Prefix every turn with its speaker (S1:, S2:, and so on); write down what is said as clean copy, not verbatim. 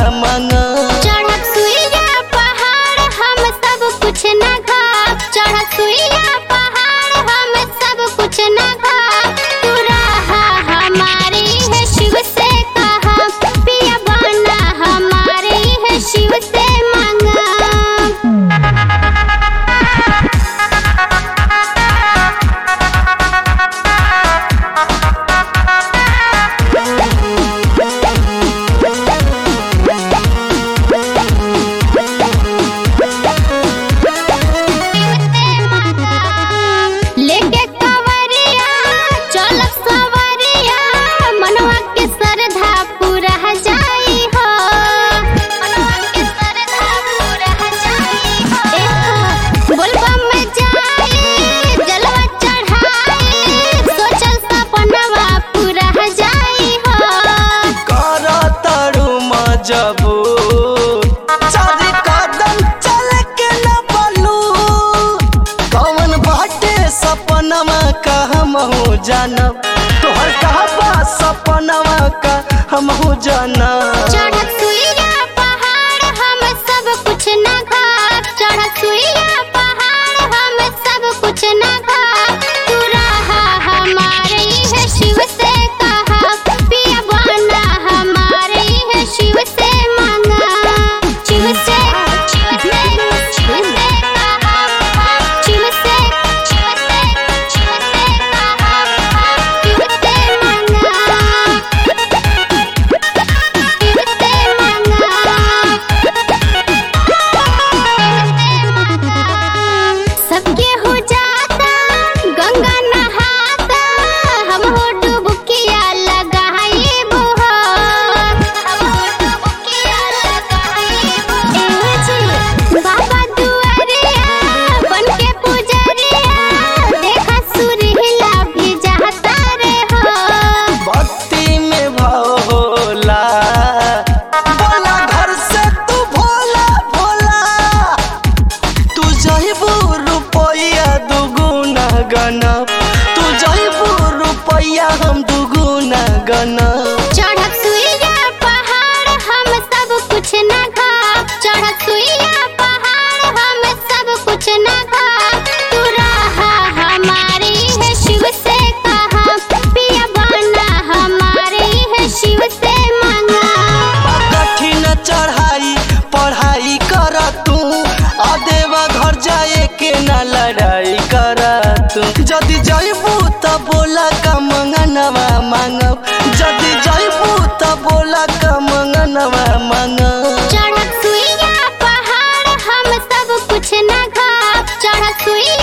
S1: मांगा।
S2: चढ़त सुइया पहाड़ हम सब कुछ न घाप, चढ़त सुइया पहाड़ हम सब कुछ न घाप। तू रहा हमारी है शिव से कहा, पिया बना हमारी है शिव से मांगा। लेके कवरिया चलत सवरिया, मनवा के श्रद्धा पूरा जाई हो, मनवा के श्रद्धा पूरा जाई हो। बोलबम में जाई जलवा चढ़ाई, सोचल सपनवा पूरा जाई हो।
S1: कर तारू मजबूर, चारि कदम चल के न पलू। कौन बाटे सपनमा का हमहू जानब, तोहर कहबा सपनमा का हमहू जानब।
S2: चढ़त सुइया पहाड़ हम सब कुछ न घाप, चढ़त सुइया पहाड़ हम सब कुछ न घाप। तू रहा हमारी है शिव से कहा, पिया बना हमारी है शिव से मांगा। शिव से कहा, शिव से कहा, शिव से मांगा। सबके हो जाता गंगा नहाता, हम हो डुबकिया लगाइब हो, हम हो डुबकिया लगाइब हो। बाबा दुआरिया बनके पुजरिया, देखा सुरहिला भी जाता रे हो।
S1: भक्ति में भाव होला, बोला घर से तू भोला भोला। तू जइबू रुपया दुगुना गनब, तू जइबू रुपया हम दुगुना गनब।
S2: चढ़त सुइया पहाड़ हम सब कुछ न घाप, चढ़त सुइया पहाड़ हम सब कुछ न घाप। तू रहा हमारी है शिव से कहा, पिया बना हमारी है शिव से मांगा।
S1: कठिन चढ़ाई पढ़ाई कर तू, अदेवा घर जाए के ना लड़ाई कर तू। जदि जइबू त बोला का मंगनवा मांगब, जदि जइबू त बोला का मंगनवा मांगब।
S2: चढ़त सुइया पहाड़ हम सब कुछ न घाप, चढ़त सुइया